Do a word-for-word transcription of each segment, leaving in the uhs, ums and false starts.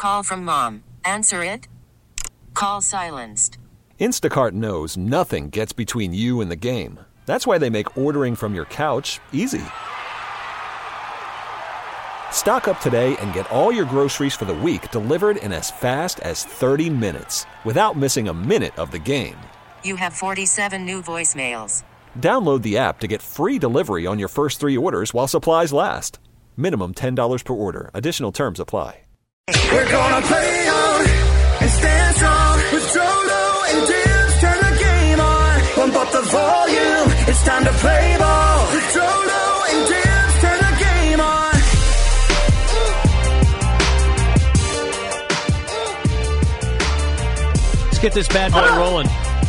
call from mom. Answer it. Call silenced. Instacart knows nothing gets between you and the game. That's why they make ordering from your couch easy. Stock up today and get all your groceries for the week delivered in as fast as thirty minutes without missing a minute of the game. You have forty-seven new voicemails. Download the app to get free delivery on your first three orders while supplies last. Minimum ten dollars per order. Additional terms apply. We're gonna play on and stand strong with Jolo and Dibs. Turn the game on, pump up the volume. It's time to play ball with Jolo and Dibs. Turn the game on. Let's get this bad boy rolling.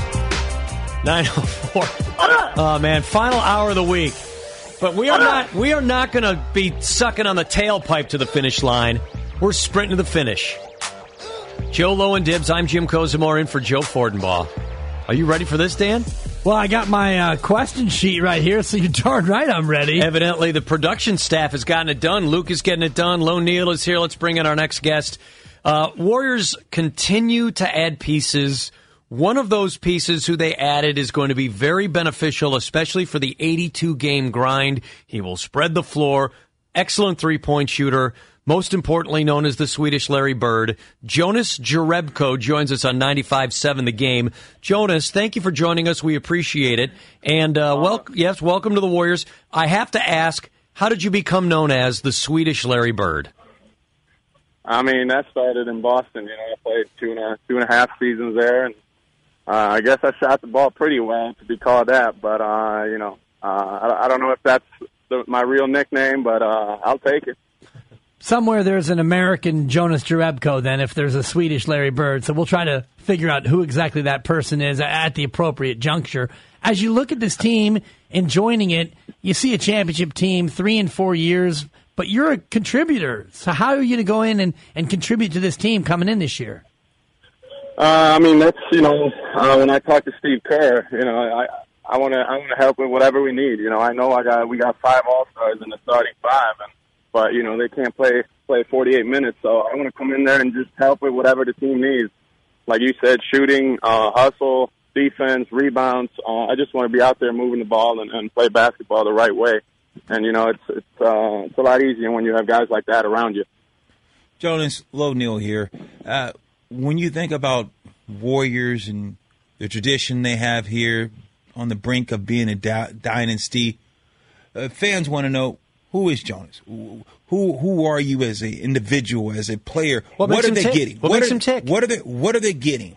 nine oh four. Oh man, final hour of the week. But we are not we are not going to be sucking on the tailpipe to the finish line. We're sprinting to the finish. Joe Low and Dibs, I'm Jim Kozimor in for Joe Fortenbaugh. Are you ready for this, Dan? Well, I got my uh, question sheet right here, so you're darn right I'm ready. Evidently, the production staff has gotten it done. Luke is getting it done. Lone Neal is here. Let's bring in our next guest. Uh, Warriors continue to add pieces. One of those pieces who they added is going to be very beneficial, especially for the eighty-two game grind. He will spread the floor. Excellent three-point shooter. Most importantly known as the Swedish Larry Bird. Jonas Jerebko joins us on ninety-five seven The Game. Jonas, thank you for joining us. We appreciate it. And, uh, wel- yes, welcome to the Warriors. I have to ask, how did you become known as the Swedish Larry Bird? I mean, that started in Boston. You know, I played two and a, two and a half seasons there, and uh, I guess I shot the ball pretty well to be called that. But, uh, you know, uh, I, I don't know if that's the, my real nickname, but uh, I'll take it. Somewhere there's an American Jonas Jerebko, then, if there's a Swedish Larry Bird. So we'll try to figure out who exactly that person is at the appropriate juncture. As you look at this team and joining it, you see a championship team, three and four years, but you're a contributor. So how are you going to go in and, and contribute to this team coming in this year? Uh, I mean, that's, you know, uh, when I talk to Steve Kerr, you know, I I want to I want to help with whatever we need. You know, I know I got we got five All-Stars in the starting five, and but, you know, they can't play play forty-eight minutes, so I want to come in there and just help with whatever the team needs. Like you said, shooting, uh, hustle, defense, rebounds. Uh, I just want to be out there moving the ball and, and play basketball the right way. And, you know, it's it's uh, it's a lot easier when you have guys like that around you. Jonas, Low Neal here. Uh, when you think about Warriors and the tradition they have here on the brink of being a di- dynasty, uh, fans want to know, who is Jonas? Who who are you as an individual, as a player? What, what are they tick? getting? What, what makes are, him tick? What are they What are they getting?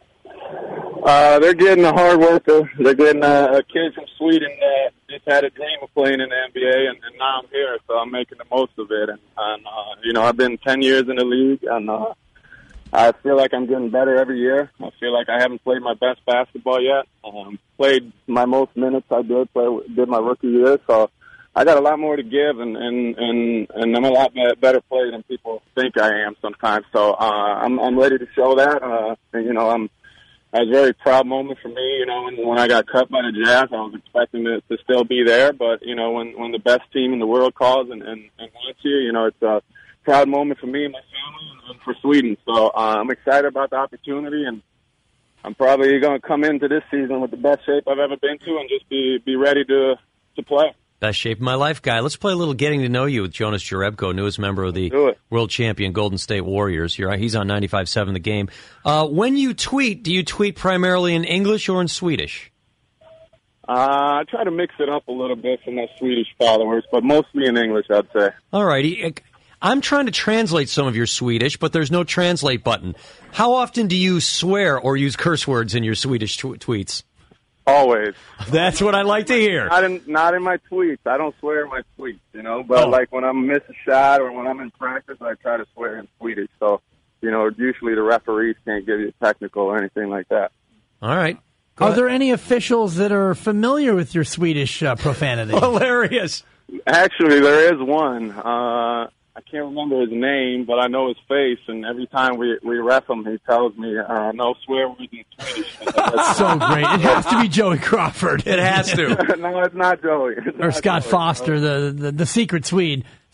Uh, they're getting a hard worker. They're getting a, a kid from Sweden that just had a dream of playing in the N B A, and, and now I'm here, so I'm making the most of it. And, and uh, you know, I've been ten years in the league, and uh, I feel like I'm getting better every year. I feel like I haven't played my best basketball yet. Um, played my most minutes I did play did my rookie year, so I got a lot more to give, and, and, and, and I'm a lot better player than people think I am sometimes. So uh, I'm I'm ready to show that. Uh, and, you know, I'm it was a very proud moment for me. You know, when, when I got cut by the Jazz, I was expecting to, to still be there. But you know, when when the best team in the world calls and, and, and wants you, you know, it's a proud moment for me and my family and, and for Sweden. So uh, I'm excited about the opportunity, and I'm probably going to come into this season with the best shape I've ever been to, and just be be ready to to play. Best shape of my life, guy. Let's play a little Getting to Know You with Jonas Jerebko, newest member of the world champion Golden State Warriors. You're, he's on ninety-five seven The Game. Uh, when you tweet, do you tweet primarily in English or in Swedish? Uh, I try to mix it up a little bit for my Swedish followers, but mostly in English, I'd say. All righty. I'm trying to translate some of your Swedish, but there's no translate button. How often do you swear or use curse words in your Swedish tw- tweets? Always. That's what I like to hear. Not in, not in my tweets. I don't swear in my tweets, you know. But, oh. like, when I miss a shot or when I'm in practice, I try to swear in Swedish. So, you know, usually the referees can't give you a technical or anything like that. All right. Go Are ahead. there any officials that are familiar with your Swedish uh, profanity? Hilarious. Actually, there is one. Uh, I can't remember his name, but I know his face, and every time we, we ref him, he tells me, uh, no swear words in Swedish. So great. It has to be Joey Crawford. It has to. No, it's not Joey. It's or not Scott Joey. Foster, the, the, the secret Swede.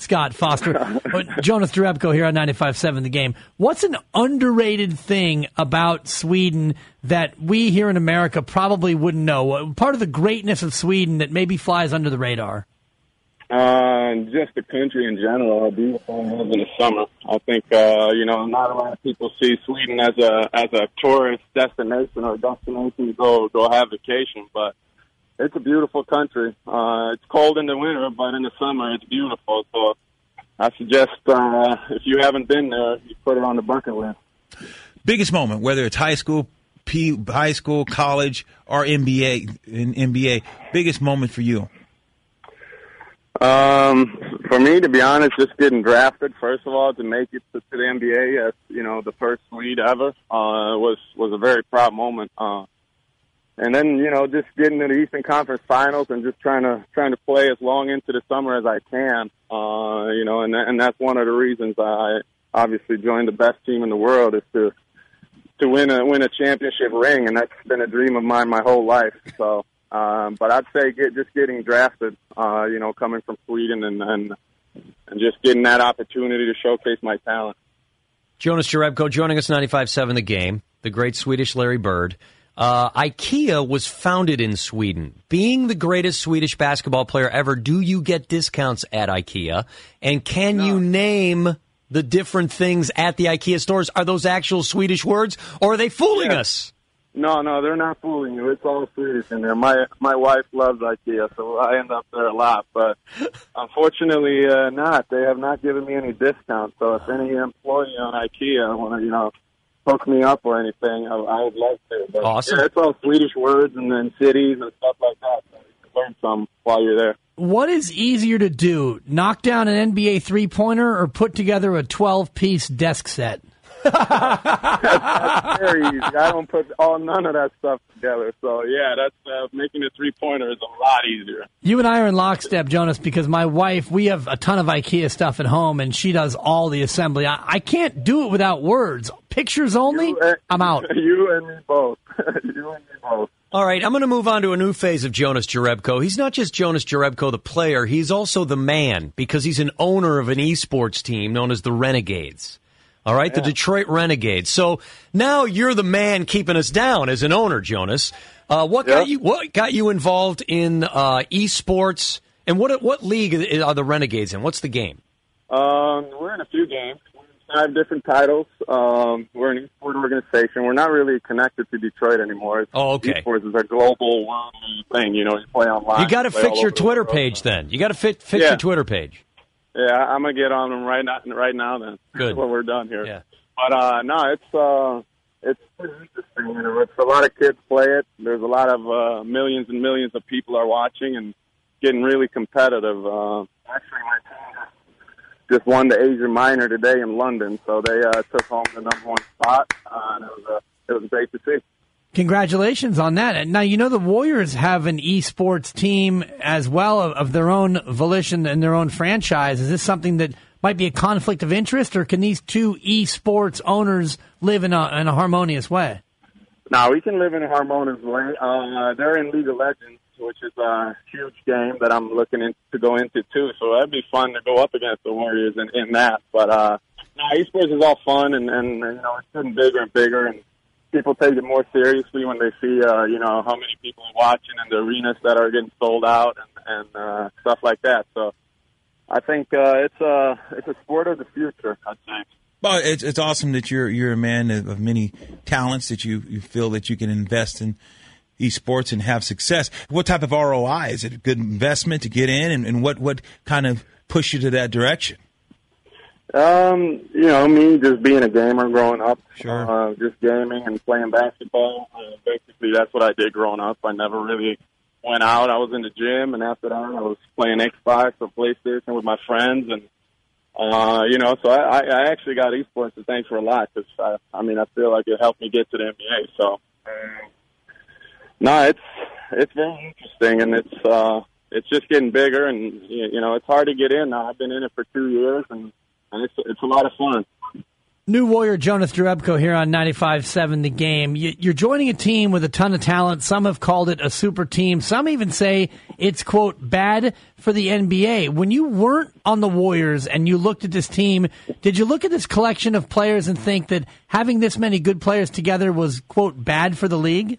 Scott Foster. Jonas Jerebko here on ninety-five point seven The Game. What's an underrated thing about Sweden that we here in America probably wouldn't know? Part of the greatness of Sweden that maybe flies under the radar? Uh, just the country in general, how beautiful it is in the summer. I think, uh, you know, not a lot of people see Sweden as a as a tourist destination or destination to go, go have vacation, but it's a beautiful country. Uh, it's cold in the winter, but in the summer it's beautiful. So I suggest uh, if you haven't been there, you put it on the bucket list. Biggest moment, whether it's high school, P, high school, college, or N B A, in N B A, biggest moment for you? Um, for me, to be honest, just getting drafted, first of all, to make it to, to the N B A as, you know, the first Swede ever, uh, was, was a very proud moment. Uh, and then, you know, just getting to the Eastern Conference Finals and just trying to, trying to play as long into the summer as I can. Uh, you know, and, and that's one of the reasons I obviously joined the best team in the world is to, to win a, win a championship ring. And that's been a dream of mine my whole life. So, Um, but I'd say get, just getting drafted, uh, you know, coming from Sweden and, and and just getting that opportunity to showcase my talent. Jonas Jerebko joining us ninety-five point seven The Game, the great Swedish Larry Bird. Uh, IKEA was founded in Sweden. Being the greatest Swedish basketball player ever, do you get discounts at IKEA? And can no. you name the different things at the IKEA stores? Are those actual Swedish words, or are they fooling yeah. us? No, no, they're not fooling you. It's all Swedish in there. My my wife loves IKEA, so I end up there a lot. But unfortunately, uh, not. They have not given me any discounts. So if any employee on IKEA want to, you know, hook me up or anything, I, I would love to. But awesome. Yeah, it's all Swedish words and then cities and stuff like that. So you can learn some while you're there. What is easier to do, knock down an N B A three-pointer or put together a twelve-piece desk set? that's, that's very easy. I don't put all none of that stuff together. So yeah, that's uh, making a three pointer is a lot easier. You and I are in lockstep, Jonas, because my wife, we have a ton of IKEA stuff at home, and she does all the assembly. I, I can't do it without words. Pictures only. You, I'm out. You and me both. you and me both. All right, I'm going to move on to a new phase of Jonas Jerebko. He's not just Jonas Jerebko, the player. He's also the man because he's an owner of an esports team known as the Renegades. All right, yeah. The Detroit Renegades. So now you're the man keeping us down as an owner, Jonas. Uh, what yeah. got you? What got you involved in uh, esports? And what what league are the Renegades in? What's the game? Um, we're in a few games. We're in five different titles. Um, we're an esports organization. We're not really connected to Detroit anymore. Oh, okay. Esports is a global worldly thing. You know, you play online. You got to you fix your Twitter page then. You got to fit fix yeah. your Twitter page. Yeah, I'm gonna get on them right now. Right now, then. Good. When we're done here. Yeah. But uh, no, it's uh, it's pretty interesting. You know, it's a lot of kids play it. There's a lot of uh, millions and millions of people are watching and getting really competitive. Uh, actually, my team just won the Asia Minor today in London, so they uh, took home the number one spot. Uh, and it was uh, it was great to see. Congratulations on that. Now, you know, the Warriors have an esports team as well of, of their own volition and their own franchise. Is this something that might be a conflict of interest, or can these two esports owners live in a, in a harmonious way? No, we can live in a harmonious way. Uh, they're in League of Legends, which is a huge game that I'm looking in, to go into, too. So that'd be fun to go up against the Warriors in, in that. But, uh, no, esports is all fun, and, and, you know, it's getting bigger and bigger, and people take it more seriously when they see, uh, you know, how many people are watching and the arenas that are getting sold out and, and uh, stuff like that. So I think uh, it's a it's a sport of the future, I'd say. Well, it's it's awesome that you're you're a man of, of many talents that you, you feel that you can invest in esports and have success. What type of R O I? Is it a good investment to get in, and, and what, what kind of push you to that direction? Um, you know, me just being a gamer growing up, sure. uh, just gaming and playing basketball. Uh, basically, that's what I did growing up. I never really went out. I was in the gym, and after that, I was playing Xbox or PlayStation with my friends, and uh, you know, so I, I actually got esports to thank for a lot because I, I mean, I feel like it helped me get to the N B A. So, um, no, it's it's very interesting, and it's uh, it's just getting bigger, and you know, it's hard to get in now. I've been in it for two years, and. And it's, it's a lot of fun. New Warrior Jonas Jerebko here on ninety-five point seven The Game. You- You're joining a team with a ton of talent. Some have called it a super team. Some even say it's, quote, bad for the N B A. When you weren't on the Warriors and you looked at this team, did you look at this collection of players and think that having this many good players together was, quote, bad for the league?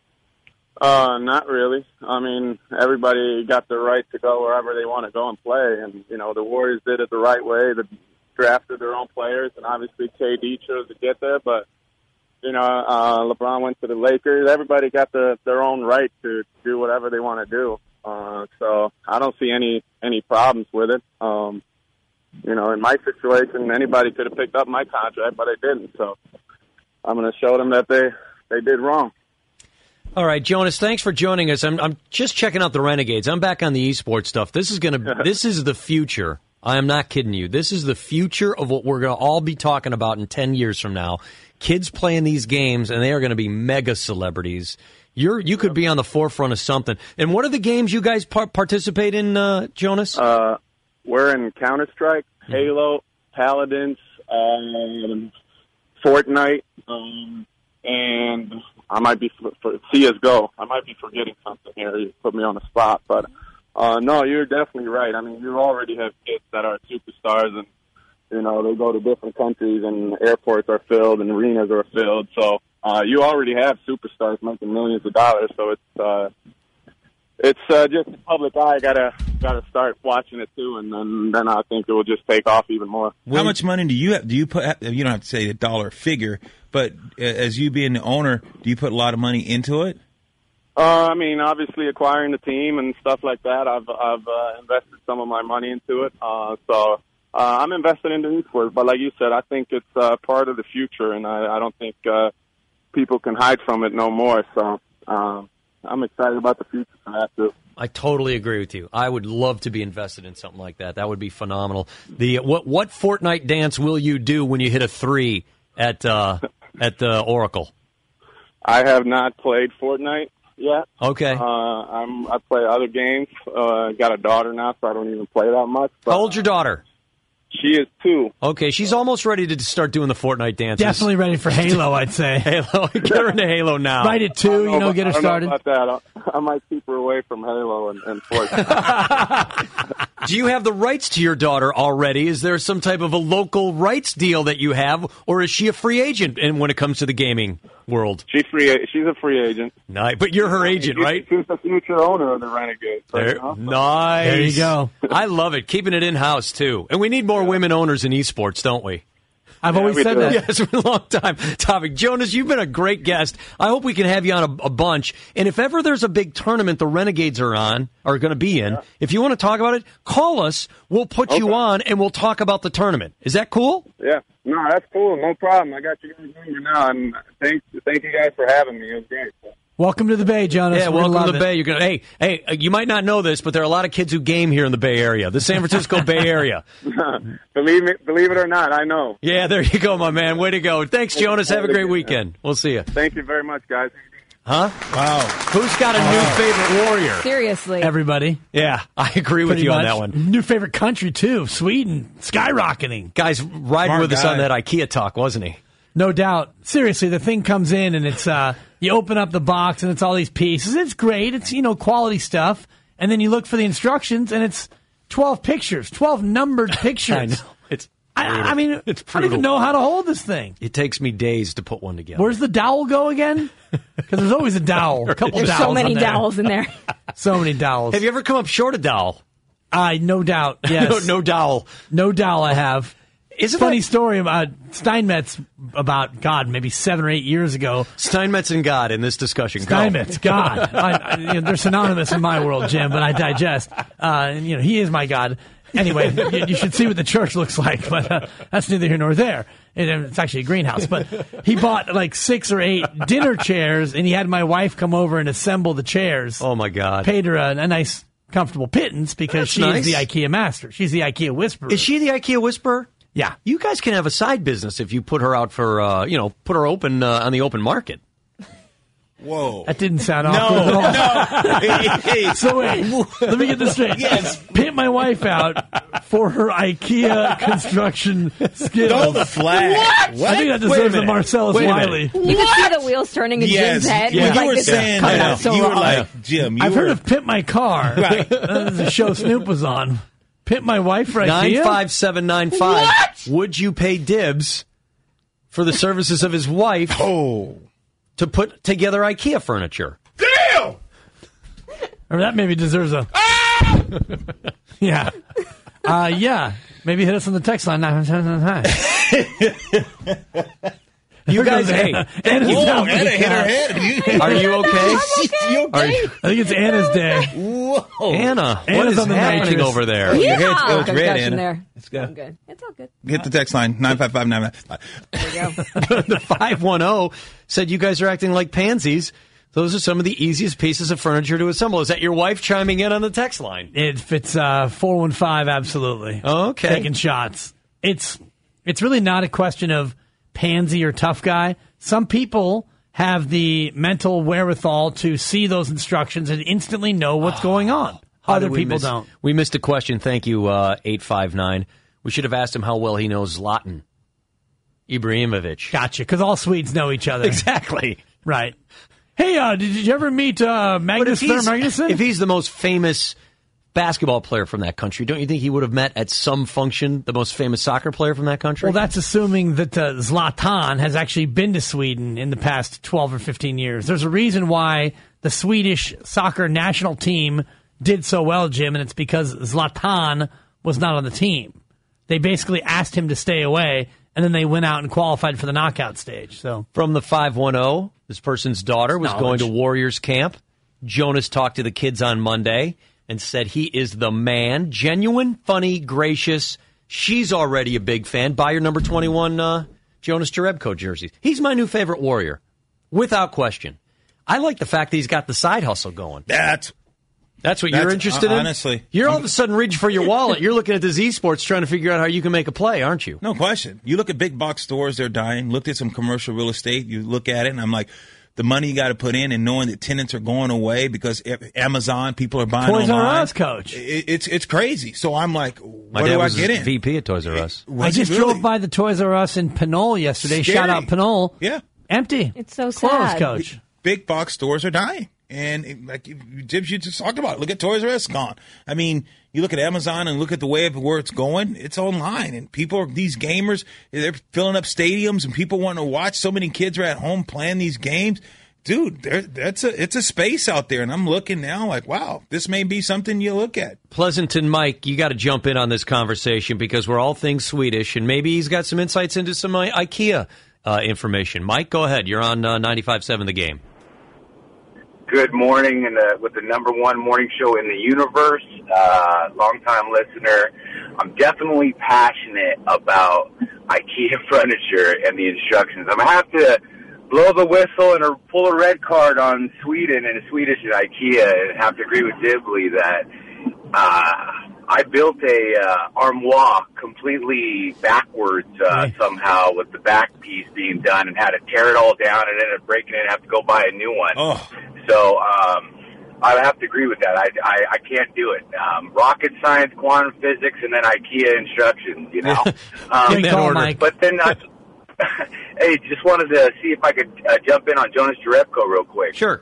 Uh, not really. I mean, everybody got the right to go wherever they want to go and play. And, you know, the Warriors did it the right way. The drafted their own players, and obviously K D chose to get there, but, you know, uh, LeBron went to the Lakers. Everybody got the, their own right to do whatever they want to do. Uh, so I don't see any, any problems with it. Um, you know, in my situation, anybody could have picked up my contract, but they didn't. So I'm going to show them that they, they did wrong. All right, Jonas, thanks for joining us. I'm, I'm just checking out the Renegades. I'm back on the esports stuff. This is going to, this is the future. I am not kidding you. This is the future of what we're going to all be talking about in ten years from now. Kids playing these games, and they are going to be mega celebrities. You're you could be on the forefront of something. And what are the games you guys par- participate in, uh, Jonas? Uh, we're in Counter-Strike, Halo, Paladins, um, Fortnite, um, and I might be for, for C S G O. I might be forgetting something here. You put me on the spot, but uh, no, you're definitely right. I mean, you already have kids that are superstars, and you know they go to different countries, and airports are filled, and arenas are filled. So uh, you already have superstars making millions of dollars. So it's uh, it's uh, just the public eye gotta gotta start watching it too, and then then I think it will just take off even more. How much money do you have? Do you put? You don't have to say a dollar figure, but as you being the owner, do you put a lot of money into it? Uh, I mean, obviously acquiring the team and stuff like that. I've I've uh, invested some of my money into it. Uh, so uh, I'm invested into esports. But like you said, I think it's uh, part of the future, and I, I don't think uh, people can hide from it no more. So uh, I'm excited about the future for that too. I totally agree with you. I would love to be invested in something like that. That would be phenomenal. The what what Fortnite dance will you do when you hit a three at uh, at the Oracle? I have not played Fortnite yet. Okay. Uh, I'm I play other games. Uh, got a daughter now, so I don't even play that much. But How old's your daughter? She is two. Okay, she's almost ready to start doing the Fortnite dances. Definitely ready for Halo, I'd say. Halo, get her into Halo now. Right at two, you know, get her I don't started. know about that. I, I might keep her away from Halo and, and Fortnite. Do you have the rights to your daughter already? Is there some type of a local rights deal that you have, or is she a free agent? And when it comes to the gaming world, She's free. She's a free agent. nice. But you're her agent, right? She's the future owner of the Renegades. So, There, you know, nice. There you go. I love it. Keeping it in house too, and we need more women owners in esports, don't we? I've Yeah, always we said do. that. Yeah, it's been a long time topic. Jonas, you've been a great guest. I hope we can have you on a, a bunch. And if ever there's a big tournament the Renegades are on, are going to be in, if you want to talk about it, call us. We'll put you Okay. on, and we'll talk about the tournament. Is that cool? Yeah. No, that's cool. No problem. I got you guys number now, and thank thank you guys for having me. It was great. Welcome to the Bay, Jonas. Yeah, We're gonna welcome to love the it. Bay. You're gonna, hey, hey, uh, you might not know this, but there are a lot of kids who game here in the Bay Area, the San Francisco Bay Area. believe me, believe it or not, I know. Yeah, there you go, my man. Way to go. Thanks, Jonas. Have a great weekend. We'll see you. Thank you very much, guys. Huh? Wow. Who's got a new favorite warrior? Seriously. Everybody. Yeah, I agree with Pretty you on much. that one. New favorite country, too. Sweden. Skyrocketing. Guy's riding Smart with us guy. on that IKEA talk, wasn't he? No doubt. Seriously, the thing comes in and it's, uh, you open up the box and it's all these pieces. It's great. It's, you know, quality stuff. And then you look for the instructions and it's twelve pictures, twelve numbered pictures. I know. It's I, brutal. I mean, it's I don't even brutal. know how to hold this thing. It takes me days to put one together. Where's the dowel go again? Because there's always a dowel. A couple There's dowels so many on there. dowels in there. So many dowels. Have you ever come up short a dowel? I no doubt. Yes. no, no dowel. No dowel I have. Isn't Funny that- story about Steinmetz about, God, maybe seven or eight years ago. Steinmetz and God in this discussion. Go. Steinmetz, God. I, I, you know, they're synonymous in my world, Jim, but I digest. Uh, and, you know, he is my God. Anyway, you, you should see what the church looks like, but uh, that's neither here nor there. It, it's actually a greenhouse. But he bought like six or eight dinner chairs, and he had my wife come over and assemble the chairs. Oh, my God. Paid her a, a nice, comfortable pittance because That's she nice. is the IKEA master. She's the IKEA whisperer. Is she the IKEA whisperer? Yeah. You guys can have a side business if you put her out for, uh, you know, put her open uh, on the open market. Whoa. That didn't sound No, awkward no. at all. Hey, hey. So wait, let me get this straight. Yes. Pimp my wife out for her IKEA construction skills. Throw the flag. What? I think that Wait a deserves a minute. Marcellus Wait a Wiley. minute. You could see the wheels turning in Yes. Jim's head. Yeah. He's You like, were this saying cut that. out so You were wrong. like, Jim, you I've were. heard of Pimp My Car. Right. That was a show Snoop was on. Pimp My Wife for Nine IKEA? five seven nine five. Would you pay dibs for the services of his wife Oh. to put together IKEA furniture? Damn! Or that maybe deserves a... yeah. Uh, yeah. Maybe hit us on the text line. nine seven seven nine. You guys, hey, Anna's Whoa, down Anna for the hit her count. head. You- are you okay? You Are you, I think it's Anna's day. Whoa. Anna, what Anna's is on the happening mattress. over there? Your head's- Yeah. oh, it's red, Concussion Anna. there. Let's go. I'm good. It's all good. Hit the text line, nine five five nine five. There we go. The five one zero said you guys are acting like pansies. Those are some of the easiest pieces of furniture to assemble. Is that your wife chiming in on the text line? It fits uh, four one five, absolutely. Okay. Taking shots. It's it's really not a question of pansy or tough guy. Some people have the mental wherewithal to see those instructions and instantly know what's going on. How Other did we people miss- don't. We missed a question. Thank you, uh, eight five nine. We should have asked him how well he knows Zlatan Ibrahimovic. Gotcha, because all Swedes know each other. Exactly. Right. Hey, uh, did you ever meet uh, But Magnus if he's, Magnusson? if he's the most famous basketball player from that country, don't you think he would have met at some function the most famous soccer player from that country? Well, that's assuming that uh, Zlatan has actually been to Sweden in the past twelve or fifteen years. There's a reason why the Swedish soccer national team did so well, Jim, and it's because Zlatan was not on the team. They basically asked him to stay away, and then they went out and qualified for the knockout stage. So From the five one zero, this person's daughter was Knowledge. going to Warriors camp. Jonas talked to the kids on Monday and said he is the man. Genuine, funny, gracious. She's already a big fan. Buy your number twenty-one uh, Jonas Jerebko jerseys. He's my new favorite Warrior, without question. I like the fact that he's got the side hustle going. That's That's what That's- you're interested in? honestly. You're all of a sudden reaching for your wallet. You're looking at the Z Sports trying to figure out how you can make a play, aren't you? no question. You look at big box stores, they're dying. Looked at some commercial real estate. You look at it, and I'm like, the money you got to put in and knowing that tenants are going away because Amazon, people are buying Toys R online. Us, coach. It, it's it's crazy. So I'm like, My what dad do I was get in? V P at Toys R Us. I Was just it really? drove by the Toys R Us in Pinole yesterday. Scary. Shout out Pinole. Yeah. Empty. It's so Closed, sad. coach. Big box stores are dying. And it, like you, Jim, you just talked about it. Look at Toys R Us gone. I mean, you look at Amazon and look at the way of where it's going. It's online, and people, are, these gamers, they're filling up stadiums, and people want to watch. So many kids are at home playing these games. Dude, there, that's a it's a space out there, and I'm looking now like, wow, this may be something you look at. Pleasanton Mike, you got to jump in on this conversation because we're all things Swedish, and maybe he's got some insights into some uh, IKEA uh, information. Mike, go ahead. You're on uh, ninety-five seven The Game. Good morning, and uh, with the number one morning show in the universe, uh, longtime listener. I'm definitely passionate about IKEA furniture and the instructions. I'm gonna have to blow the whistle and a, pull a red card on Sweden and Swedish at IKEA, and have to agree with Dibley that uh, I built a uh, armoire completely backwards uh, somehow with the back piece being done, and had to tear it all down and ended up breaking it and have to go buy a new one. Oh. So um, I have to agree with that. I, I, I can't do it. Um, rocket science, quantum physics, and then IKEA instructions, you know. Um, Great call, Mike. but then, I, hey, just wanted to see if I could uh, jump in on Jonas Jerebko real quick. Sure.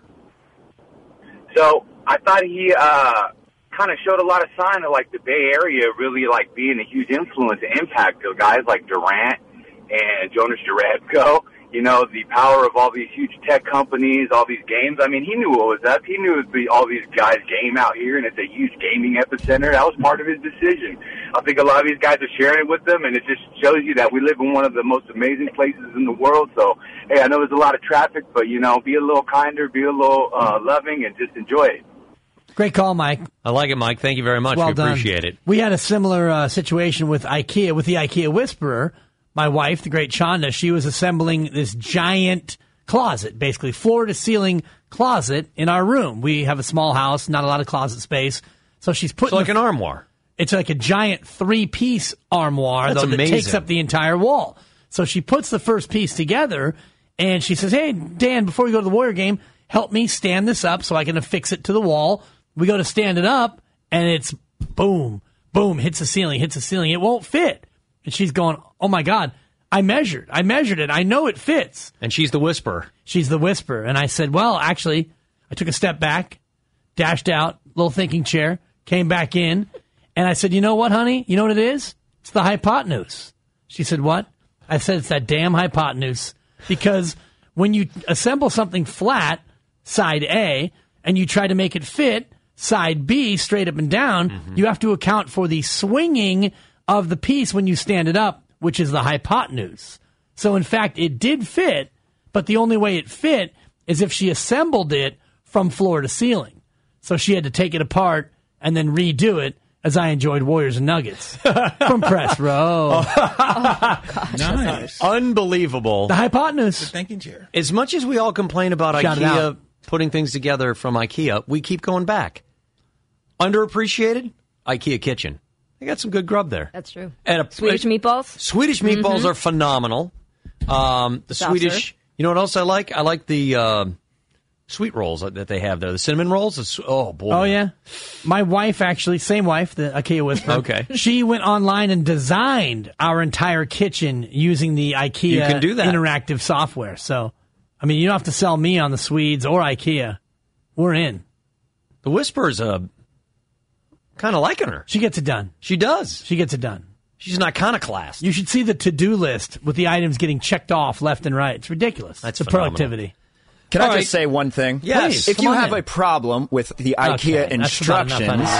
So I thought he uh, kind of showed a lot of sign of like the Bay Area really like being a huge influence and impact to guys like Durant and Jonas Jerebko. You know, the power of all these huge tech companies, all these games. I mean, he knew what was up. He knew the, all these guys game out here, and it's a huge gaming epicenter. That was part of his decision. I think a lot of these guys are sharing it with them, and it just shows you that we live in one of the most amazing places in the world. So, hey, I know there's a lot of traffic, but, you know, be a little kinder, be a little uh, loving, and just enjoy it. Great call, Mike. I like it, Mike. Thank you very much. Well we done. appreciate it. We had a similar uh, situation with IKEA, with the IKEA Whisperer. My wife, the great Chanda, she was assembling this giant closet, basically floor-to-ceiling closet in our room. We have a small house, not a lot of closet space. So she's putting... It's like the- an armoire. It's like a giant three-piece armoire, That's though, that amazing. takes up the entire wall. So she puts the first piece together, and she says, hey, Dan, before we go to the Warrior game, help me stand this up so I can affix it to the wall. We go to stand it up, and it's boom, boom, hits the ceiling, hits the ceiling. It won't fit. And she's going, oh, my God, I measured. I measured it. I know it fits. And she's the whisperer. She's the whisperer. And I said, well, actually, I took a step back, dashed out, little thinking chair, came back in, and I said, you know what, honey? You know what it is? It's the hypotenuse. She said, what? I said, it's that damn hypotenuse. Because when you assemble something flat, side A, and you try to make it fit side B, straight up and down, mm-hmm. you have to account for the swinging of the piece when you stand it up, which is the hypotenuse. So, in fact, it did fit, but the only way it fit is if she assembled it from floor to ceiling. So she had to take it apart and then redo it, as I enjoyed Warriors and Nuggets from Press Row. Oh, Nice. Unbelievable. The hypotenuse. The thinking chair. As much as we all complain about Shout it IKEA out. putting things together from IKEA, we keep going back. Underappreciated? IKEA kitchen. They got some good grub there. That's true. And a, Swedish a- meatballs? Swedish meatballs Mhm. are phenomenal. Um, the Saucer. Swedish, you know what else I like? I like the uh, sweet rolls that they have there. The cinnamon rolls. The s- Oh, boy. Oh, yeah. My wife, actually, same wife, the IKEA Whisperer. Okay. She went online and designed our entire kitchen using the IKEA You can do that. interactive software. So, I mean, you don't have to sell me on the Swedes or IKEA. We're in. The Whisperer's uh, kind of liking her. She gets it done. She does. She gets it done. She's an iconoclast. You should see the to-do list with the items getting checked off left and right. It's ridiculous. That's the phenomenal. productivity. Can All I right. just say one thing? Yes. Please. If Come you on have in. a problem with the IKEA Okay, that's about instructions,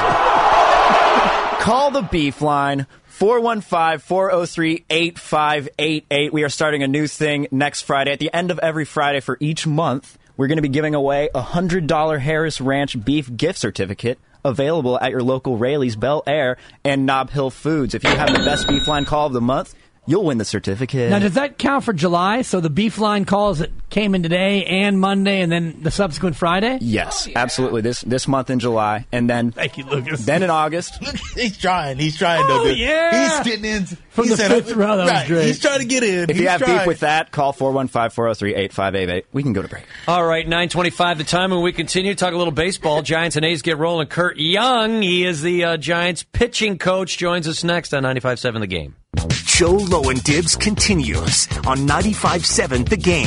enough call the Beef Line, four one five, four oh three, eight five eight eight. We are starting a new thing next Friday. At the end of every Friday for each month, we're going to be giving away a one hundred dollars Harris Ranch beef gift certificate available at your local Rayleigh's, Bel Air, and Nob Hill Foods. If you have the best Beef Line call of the month, you'll win the certificate. Now, does that count for July? So the beef line calls that came in today and Monday and then the subsequent Friday? Yes, absolutely. This this month in July, and then Thank you, Lucas. then in August. He's trying. He's trying Oh, to do. yeah. He's getting in From he the said, fifth row, that was right, great. He's trying to get in. If He's you have trying. beef with that, call four one five, four oh three, eight five eight eight. We can go to break. All right, nine twenty-five the time, and we continue to talk a little baseball. Giants and A's get rolling. Kurt Young, he is the uh, Giants pitching coach, joins us next on ninety-five seven The Game. Joe Low and Dibs continues on ninety-five seven The Game.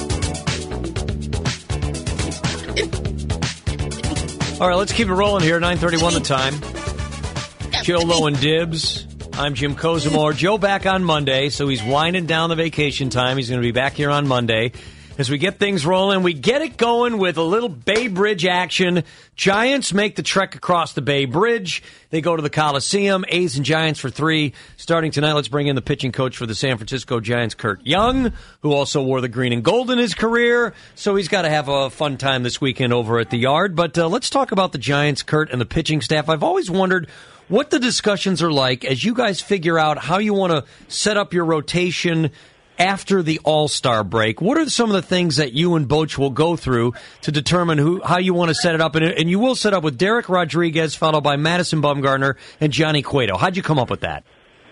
All right, let's keep it rolling here. nine thirty-one the time. Joe Low and Dibs. I'm Jim Kozimor. Joe back on Monday, so he's winding down the vacation time. He's going to be back here on Monday. As we get things rolling, we get it going with a little Bay Bridge action. Giants make the trek across the Bay Bridge. They go to the Coliseum. A's and Giants for three. Starting tonight, let's bring in the pitching coach for the San Francisco Giants, Kurt Young, who also wore the green and gold in his career. So he's got to have a fun time this weekend over at the Yard. But uh, let's talk about the Giants, Kurt, and the pitching staff. I've always wondered what the discussions are like as you guys figure out how you want to set up your rotation after the All-Star break. What are some of the things that you and Boch will go through to determine who how you want to set it up? And, and you will set up with Derek Rodriguez, followed by Madison Bumgarner and Johnny Cueto. How'd you come up with that?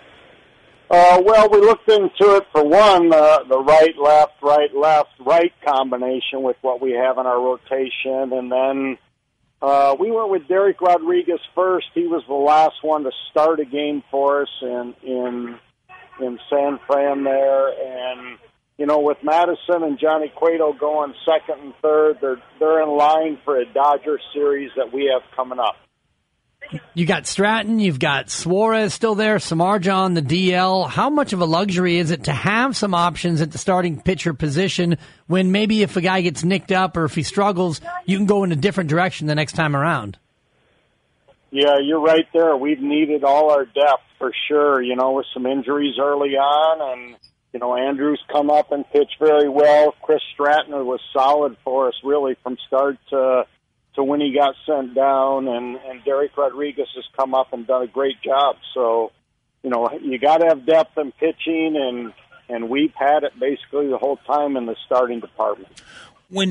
Uh, well, we looked into it for one, uh, the right, left, right, left, right combination with what we have in our rotation, and then uh, we went with Derek Rodriguez first. He was the last one to start a game for us in in in San Fran there, and you know, with Madison and Johnny Cueto going second and third, they're they're in line for a Dodger series that we have coming up. You got Stratton, you've got Suarez still there, Samardzija on the D L. How much of a luxury is it to have some options at the starting pitcher position when maybe if a guy gets nicked up or if he struggles, you can go in a different direction the next time around? Yeah, you're right there. We've needed all our depth for sure, you know, with some injuries early on. And, you know, Andrews come up and pitched very well. Chris Stratton was solid for us really from start to to when he got sent down. And, and Derek Rodriguez has come up and done a great job. So, you know, you got to have depth in pitching, and, and we've had it basically the whole time in the starting department. When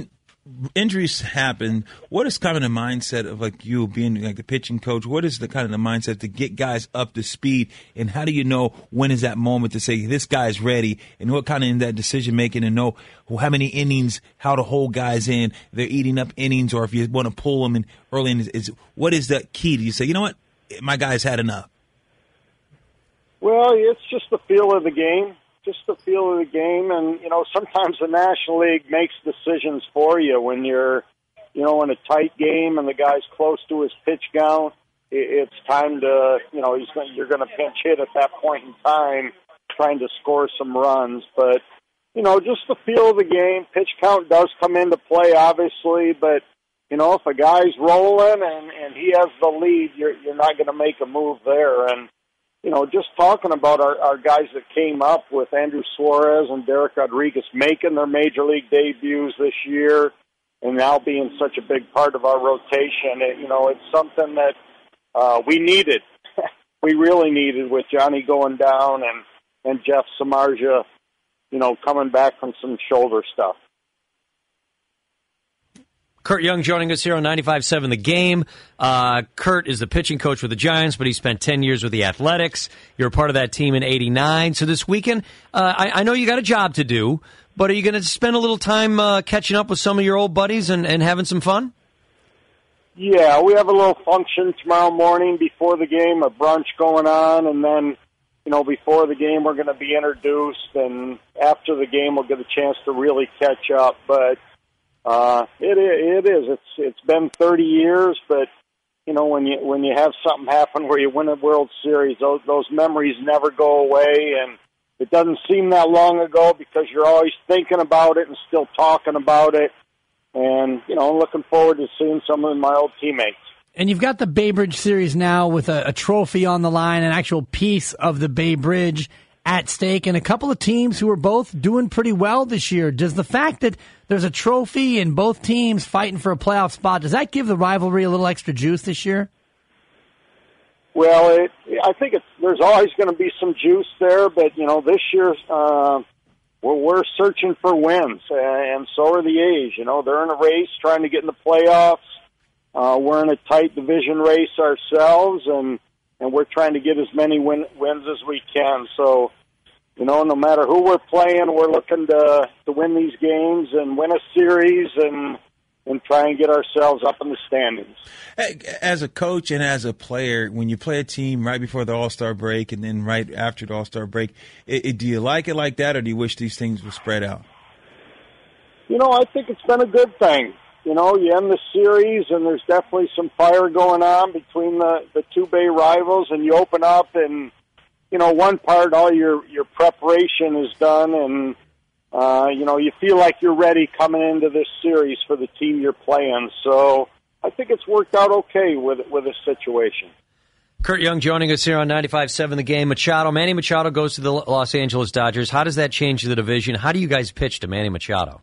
injuries happen. What is kind of the mindset of like you being like the pitching coach? What is the kind of the mindset to get guys up to speed? And how do you know when is that moment to say this guy's ready? And what kind of in that decision making and know how many innings, how to hold guys in, they're eating up innings, or if you want to pull them in early in, is what is the key? Do you say, you know what, my guy's had enough? Well, it's just the feel of the game. Just the feel of the game, and, you know, sometimes the National League makes decisions for you when you're, you know, in a tight game and the guy's close to his pitch count. It's time to, you know, he's going, you're going to pinch hit at that point in time, trying to score some runs. But, you know, just the feel of the game. Pitch count does come into play, obviously, but, you know, if a guy's rolling and, and he has the lead, you're, you're not going to make a move there. And, you know, just talking about our, our guys that came up with Andrew Suarez and Derek Rodriguez making their major league debuts this year and now being such a big part of our rotation, it, you know, it's something that uh, we needed. We really needed with Johnny going down and, and Jeff Samardzija, you know, coming back from some shoulder stuff. Kurt Young joining us here on ninety-five seven The Game. Uh, Kurt is the pitching coach with the Giants, but he spent ten years with the Athletics. You're a part of that team in eighty-nine. So this weekend, uh, I, I know you got a job to do, but are you going to spend a little time uh, catching up with some of your old buddies and, and having some fun? Yeah, we have a little function tomorrow morning before the game, a brunch going on, and then, you know, before the game we're going to be introduced, and after the game we'll get a chance to really catch up. But Uh, it, it is. It's it's been thirty years, but you know when you when you have something happen where you win a World Series, those those memories never go away, and it doesn't seem that long ago because you're always thinking about it and still talking about it, and you know looking forward to seeing some of my old teammates. And you've got the Bay Bridge Series now with a, a trophy on the line, an actual piece of the Bay Bridge at stake, and a couple of teams who are both doing pretty well this year. Does the fact that there's a trophy and both teams fighting for a playoff spot, does that give the rivalry a little extra juice this year? Well, it, I think it's, there's always going to be some juice there, but, you know, this year uh, we're, we're searching for wins, and so are the A's. You know, they're in a race trying to get in the playoffs. Uh, we're in a tight division race ourselves, and and we're trying to get as many win, wins as we can. So, you know, no matter who we're playing, we're looking to to win these games and win a series and and try and get ourselves up in the standings. As a coach and as a player, when you play a team right before the All-Star break and then right after the All-Star break, it, it, do you like it like that, or do you wish these things were spread out? You know, I think it's been a good thing. You know, you end the series, and there's definitely some fire going on between the, the two Bay rivals, and you open up, and, you know, one part, all your, your preparation is done, and, uh, you know, you feel like you're ready coming into this series for the team you're playing. So I think it's worked out okay with, with this situation. Kurt Young joining us here on ninety-five seven The Game. Machado, Manny Machado goes to the Los Angeles Dodgers. How does that change the division? How do you guys pitch to Manny Machado?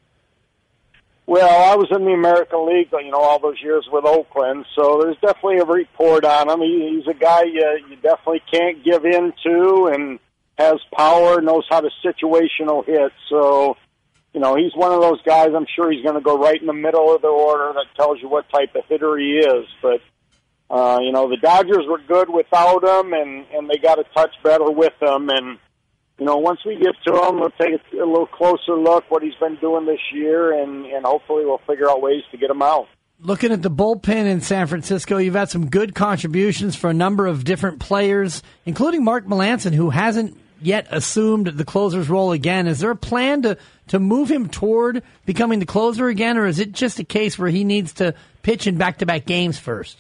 Well, I was in the American League, you know, all those years with Oakland, so there's definitely a report on him. He, he's a guy you, you definitely can't give in to, and has power, knows how to situational hit. So, you know, he's one of those guys, I'm sure he's going to go right in the middle of the order that tells you what type of hitter he is. But, uh, you know, the Dodgers were good without him, and, and they got a touch better with him, and you know, once we get to him, we'll take a, a little closer look what he's been doing this year, and, and hopefully we'll figure out ways to get him out. Looking at the bullpen in San Francisco, you've had some good contributions for a number of different players, including Mark Melancon, who hasn't yet assumed the closer's role again. Is there a plan to, to move him toward becoming the closer again, or is it just a case where he needs to pitch in back-to-back games first?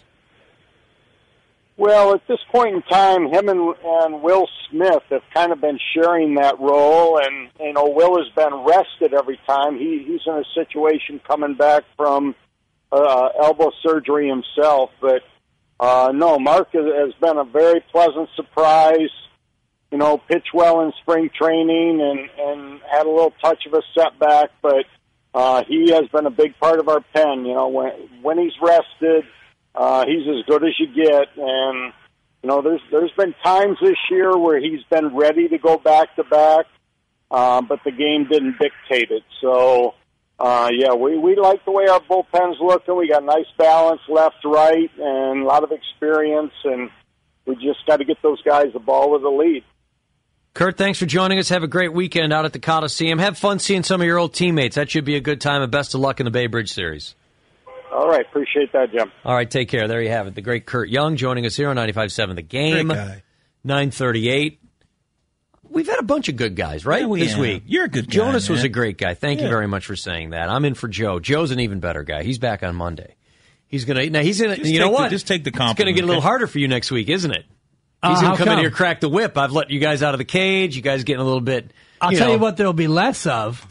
Well, at this point in time, him and, and Will Smith have kind of been sharing that role, and, you know, Will has been rested every time. He, he's in a situation coming back from uh, elbow surgery himself, but uh, no, Mark has, has been a very pleasant surprise. You know, pitched well in spring training and, and had a little touch of a setback, but uh, he has been a big part of our pen. You know, when, when he's rested, Uh, he's as good as you get, and you know there's there's been times this year where he's been ready to go back to back, uh, but the game didn't dictate it. So uh, yeah, we, we like the way our bullpen's looking. We got nice balance left, right, and a lot of experience, and we just got to get those guys the ball with the lead. Kurt, thanks for joining us. Have a great weekend out at the Coliseum. Have fun seeing some of your old teammates. That should be a good time, and best of luck in the Bay Bridge Series. All right, appreciate that, Jim. All right, take care. There you have it. The great Kurt Young joining us here on ninety-five point seven The Game. Great guy. nine thirty-eight. We've had a bunch of good guys, right, Yeah, we this have. week. You're a good guy, Jonas was man. a great guy. Thank Yeah. you very much for saying that. I'm in for Joe. Joe's an even better guy. He's back on Monday. He's gonna now. He's gonna. Just You know take the- what? just take the It's gonna compliment, get a little okay? harder for you next week, isn't it? Uh, He's gonna how come in come? here, crack the whip. I've let you guys out of the cage. You guys getting a little bit. I'll you tell know. you what there'll be less of.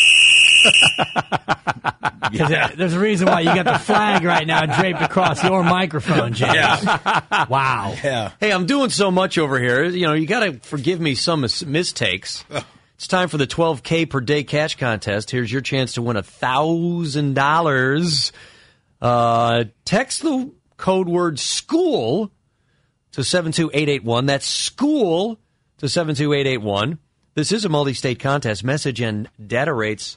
'Cause there- there's a reason why you got the flag right now draped across your microphone, James. Yeah. Wow. Yeah. Hey, I'm doing so much over here. You know, you got to forgive me some mis- mistakes. It's time for the twelve K per day cash contest. Here's your chance to win one thousand dollars. Uh, text the code word SCHOOL to seven two eight eight one. That's SCHOOL to seven two eight eight one. This is a multi-state contest. Message and data rates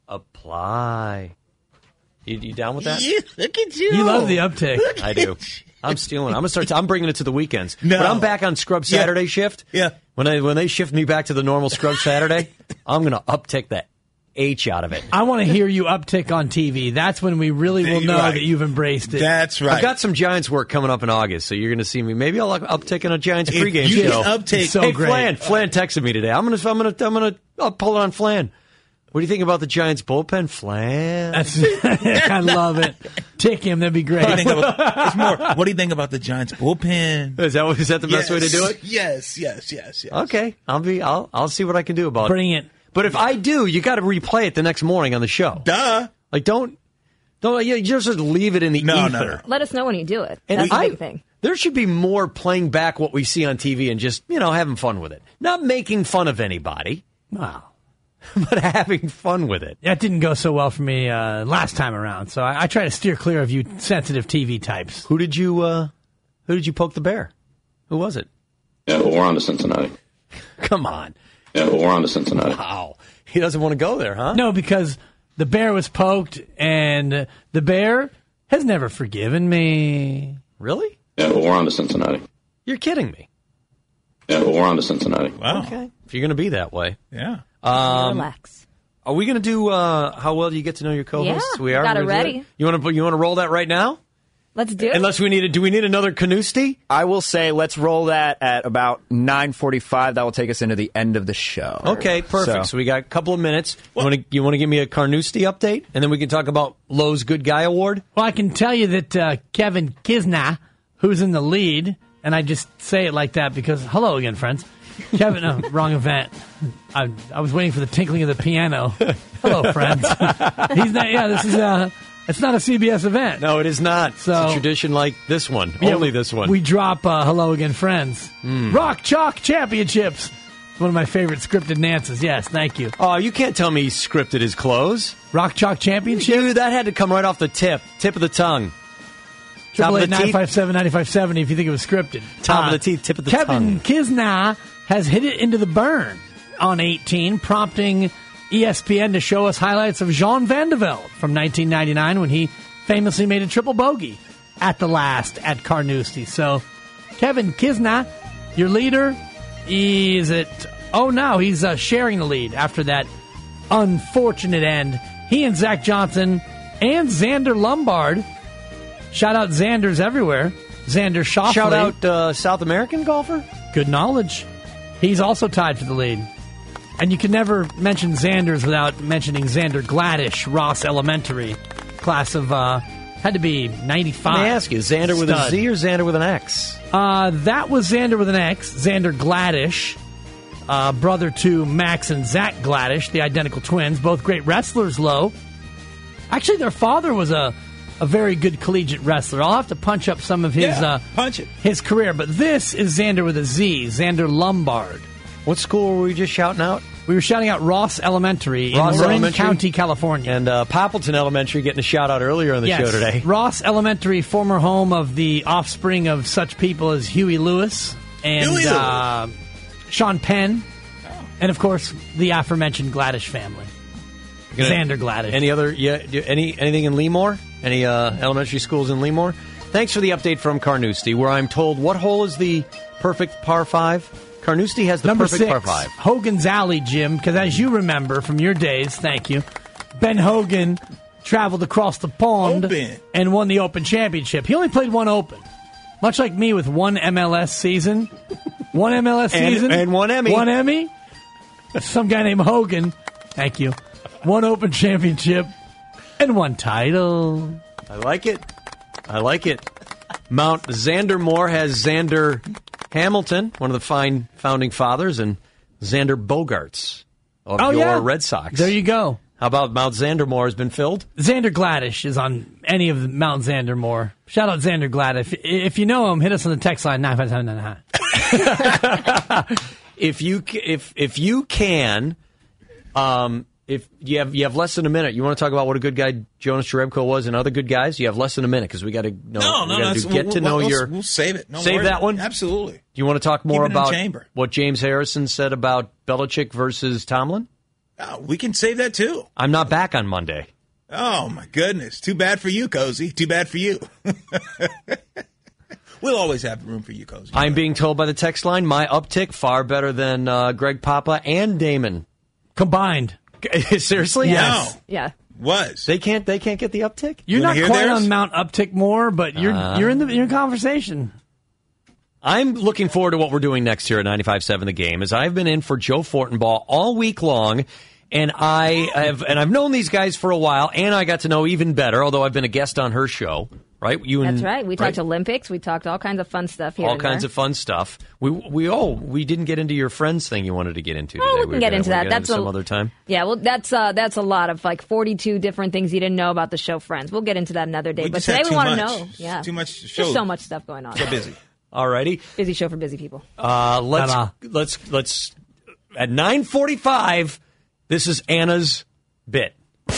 apply. You, you down with that? Yeah, look at you. You love the uptick. I do. I'm stealing. I'm gonna start. I'm bringing it to the weekends. No. When I'm back on Scrub Yeah. Saturday shift. Yeah. When they when they shift me back to the normal Scrub Saturday, I'm gonna uptick the H out of it. I want to hear you uptick on T V. That's when we really will know Right. that you've embraced it. That's right. I've got some Giants work coming up in August, so you're gonna see me. Maybe I'll uptick in a Giants If pregame you show. can uptake- So hey, great. Flan. Flan texted me today. I'm gonna. I'm gonna. I'm gonna. I'll pull it on Flan. What do you think about the Giants bullpen, Flan? That's, I love it. Tick him. That'd be great. What do you think about, it's more, what do you think about the Giants bullpen? Is that is that the best way to do it? Yes, yes, yes, yes. Okay, I'll be. I'll I'll see what I can do about Bring it. it. But if I do, you got to replay it the next morning on the show. Duh. Like don't don't you just leave it in the No, ether. no, no. Let us know when you do it. And That's the I, big thing. There should be more playing back what we see on T V and just you know having fun with it, not making fun of anybody, Wow. but having fun with it. That didn't go so well for me uh, last time around, so I, I try to steer clear of you sensitive T V types. Who did you uh, Who did you poke the bear? Who was it? Yeah, but we're on to Cincinnati. Come on. Yeah, but we're on to Cincinnati. Wow. He doesn't want to go there, huh? No, because the bear was poked, and the bear has never forgiven me. Really? Yeah, but we're on to Cincinnati. You're kidding me. Yeah, but we're on to Cincinnati. Wow. Okay. If you're going to be that way. Yeah. Um, Relax. Are we going to do uh, how well do you get to know your co-hosts? Yeah, we are. got it We're gonna do ready. You want to you want to roll that right now? Let's do it. Unless we need a, do we need another Canusti? I will say let's roll that at about nine forty-five. That will take us into the end of the show. Okay, perfect. So, So- we got a couple of minutes. You want to you want to give me a Carnoustie update, and then we can talk about Lowe's Good Guy Award. Well, I can tell you that uh, Kevin Kisna, who's in the lead, and I just say it like that because, hello again, friends. Kevin, no, wrong event. I, I was waiting for the tinkling of the piano. Hello, friends. He's not, yeah, this is a, it's not a C B S event. No, it is not. So- it's a tradition like this one. Yeah, Only this one. We drop uh, hello again, friends. Rock Chalk Championships. It's one of my favorite scripted dances. Yes, thank you. Oh, you can't tell me he scripted his clothes. Rock Chalk Championship. Dude, that had to come right off the tip, tip of the tongue. Top Triple of eight the nine teeth. five seven ninety five seventy. If you think it was scripted. Top Uh, of the teeth, tip of the Kevin tongue. Kisna has hit it into the burn on eighteen, prompting E S P N to show us highlights of Jean Van de Velde from nineteen ninety-nine when he famously made a triple bogey at the last at Carnoustie. So, Kevin Kisna, your leader, is it? Oh, no, he's uh, sharing the lead after that unfortunate end. He and Zach Johnson and Xander Lombard. Shout out Xanders everywhere. Xander Schauffele. Shout out uh, South American golfer. Good knowledge. He's also tied for the lead. And you can never mention Xanders without mentioning Xander Gladish, Ross Elementary, class of, uh, had to be ninety-five. Let me ask you, Xander with a Stud. Z or Xander with an X? Uh, that was Xander with an X, Xander Gladish, uh, brother to Max and Zach Gladish, the identical twins, both great wrestlers, Low. Actually, their father was a, a very good collegiate wrestler. I'll have to punch up some of his Yeah, uh, punch it. his career, but this is Xander with a Z, Xander Lombard. What school were we just shouting out? We were shouting out Ross Elementary Ross in Marin Elementary? County, California. And uh, Poppleton Elementary getting a shout out earlier on the Yes. show today. Ross Elementary, former home of the offspring of such people as Huey Lewis and Huey Lewis. uh, Sean Penn, and of course the aforementioned Gladish family. Gonna- Xander Gladys. Any other? Yeah. do- Any anything in Lemoore? Any uh, elementary schools in Lemoore? Thanks for the update from Carnoustie, where I'm told what hole is the perfect par five. Carnoustie has the Number perfect six, par five. Hogan's Alley, Jim, because as you remember from your days, thank you, Ben Hogan traveled across the pond Open. and won the Open Championship. He only played one Open. Much like me with one M L S season. One M L S And- season. and one Emmy. One Emmy. Some guy named Hogan, thank you, one Open Championship and one title. I like it. I like it. Mount Xandermore has Xander Hamilton, one of the fine founding fathers, and Xander Bogaerts of Oh, your yeah. Red Sox. There you go. How about Mount Xandermore has been filled? Xander Gladys is on any of the Mount Xandermore. Shout out Xander Gladys. If, if you know him, hit us on the text line nine five seven nine nine. If you ca- if if you can, um, if you have you have less than a minute, you want to talk about what a good guy Jonas Jerebko was and other good guys. You have less than a minute because we got to know. No, we no, gotta no. do, it's- get we'll, to know we'll, your. We'll save it. Don't save worry. that one. Absolutely. Do you want to talk more Keep it in the about chamber. what James Harrison said about Belichick versus Tomlin? Oh, we can save that too. I'm not back on Monday. Oh my goodness! Too bad for you, Cozy. Too bad for you. We'll always have room for you, Cozy. I'm being told by the text line my uptick far better than uh, Greg Papa and Damon combined. Seriously? Yes. Yeah. Was they can't they can't get the uptick? You're You wanna not hear quite theirs? on Mount Uptick more, but you're Uh. you're in the you're in conversation. I'm looking forward to what we're doing next here at ninety-five point seven The Game, as I've been in for Joe Fortenbaugh all week long, and I have and I've known these guys for a while, and I got to know even better, although I've been a guest on her show, right? You and That's right. We talked Olympics. We talked all kinds of fun stuff here. all and kinds there. of fun stuff. We we oh we didn't get into your friends thing you wanted to get into Oh, today. we can were get gonna- into we'll that. Get That's into a- some other time. Yeah, well, that's uh, that's a lot of like forty-two different things you didn't know about the show Friends. We'll get into that another day. We but just today had we too want to much. know. It's Yeah, too much There's show. so much stuff going on. So busy. Alrighty. Busy show for busy people. Uh, let's Ta-da. let's let's at nine forty-five. This is Anna's bit.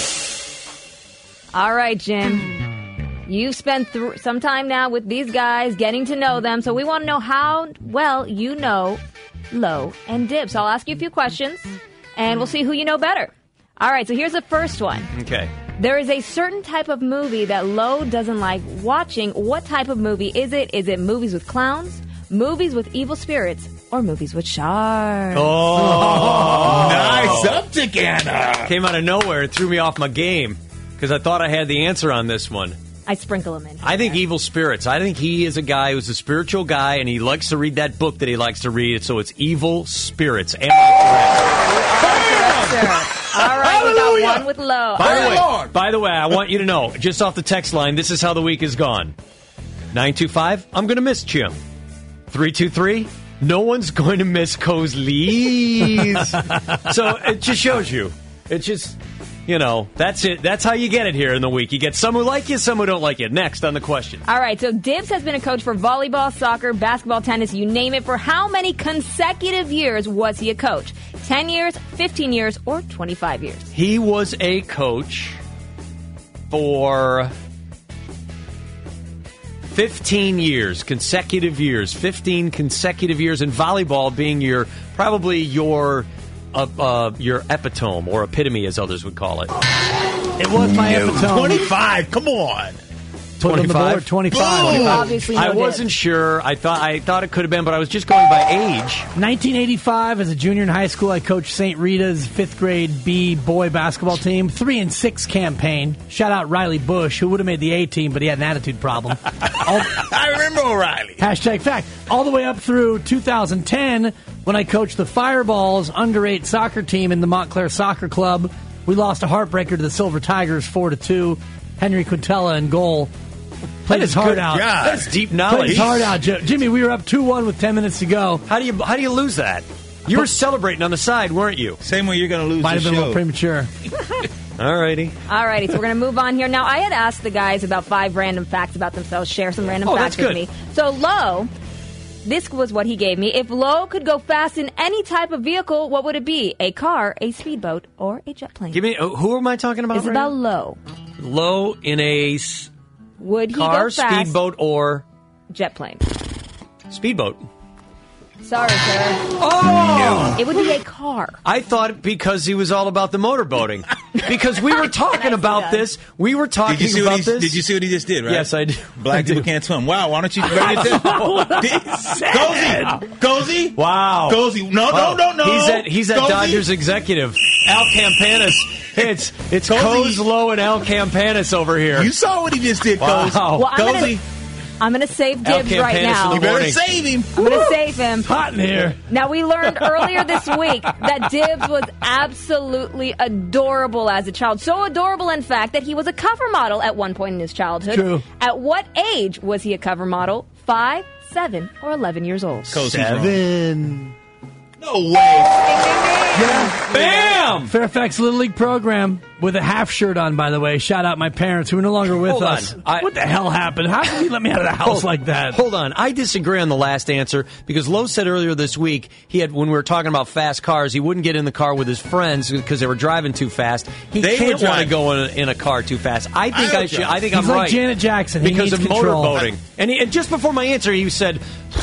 All right, Jim. You've spent th- some time now with these guys, getting to know them. So we want to know how well you know Lowe and Dib. So I'll ask you a few questions, and we'll see who you know better. All right, so here's the first one. Okay. There is a certain type of movie that Lowe doesn't like watching. What type of movie is it? Is it movies with clowns, movies with evil spirits, or movies with sharks? Oh, Nice uptick, Anna. Came out of nowhere and threw me off my game because I thought I had the answer on this one. I sprinkle them in. I think evil spirits. I think he is a guy who's a spiritual guy, and he likes to read that book that he likes to read. So it's evil spirits. Am I correct? All right, we got one with Lowe. By the way, by the way, I want you to know, just off the text line, this is how the week has gone. nine two five, I'm going to miss Jim. three two three, no one's going to miss Cosley's. So it just shows you. It just, you know, that's it. That's how you get it here in the week. You get some who like you, some who don't like you. Next on the question. All right, so Dibs has been a coach for volleyball, soccer, basketball, tennis, you name it. For how many consecutive years was he a coach? ten years, fifteen years, or twenty-five years? He was a coach for fifteen years, consecutive years, fifteen consecutive years in volleyball being your, probably your, uh, uh, your epitome or epitome as others would call it. It was my epitome. twenty-five. Come on. Put on the board, twenty-five. You obviously know I Dibs. wasn't sure. I thought I thought it could have been, but I was just going by age. nineteen eighty-five, as a junior in high school, I coached Saint Rita's fifth grade B boy basketball team. Three and six campaign. Shout out Riley Bush, who would have made the A team, but he had an attitude problem. All, I remember O'Reilly. hashtag fact. All the way up through two thousand ten, when I coached the Fireballs under eight soccer team in the Montclair Soccer Club. We lost a heartbreaker to the Silver Tigers, four to two. Henry Quintella in goal. Played That his is heart good. out. God. That's deep Played knowledge. his heart out, Jo- Jimmy. We were up two one with ten minutes to go. How do you how do you lose that? You were celebrating on the side, weren't you? Same way you're going to lose Might the have been a show. little premature. All righty. All righty, so we're going to move on here. Now, I had asked the guys about five random facts about themselves. Share some random Oh, facts that's with good. me. So, Lowe, this was what he gave me. If Lowe could go fast in any type of vehicle, what would it be? A car, a speedboat, or a jet plane? Give me uh, who am I talking about? It's right about now? Lowe. Low in a s- Would he car, go fast? speedboat, or Jet plane. speedboat. Sorry, sir. Oh! It would be a car. I thought because he was all about the motorboating. Because we were talking about this. We were talking Did you see about what he, this. Did you see what he just did, right? Yes, I did. Black I people do. can't swim. Wow, why don't you write it down? Cozy! Cozy! Wow. Cozy! No, Wow. no, no, no! He's at, he's at Cozy? Dodgers executive. Al Campanis. It's it's Cozy. Coz Lowe and Al Campanis over here. You saw what he just did, Wow. Cozy. Well, I'm gonna- Cozy. I'm going to save Al Dibs right Campanis now. in You the better morning. save him. I'm going to save him. Hot in here. Now, we learned earlier this week that Dibs was absolutely adorable as a child. So adorable, in fact, that he was a cover model at one point in his childhood. True. At what age was he a cover model? Five, seven, or eleven years old? Cozy's wrong. Seven. No way. Bam! Fairfax Little League program with a half shirt on, by the way. Shout out my parents who are no longer with Hold on. us. I- what the hell happened? How did you let me out of the house Hold- like that? Hold on. I disagree on the last answer because Lowe said earlier this week he had when we were talking about fast cars, he wouldn't get in the car with his friends because they were driving too fast. He They can't were want to driving. go in a, in a car too fast. I think I I, would should. drive. I think He's I'm like right Janet Jackson. He because needs of control. motorboating. And, he, and just before my answer, he said,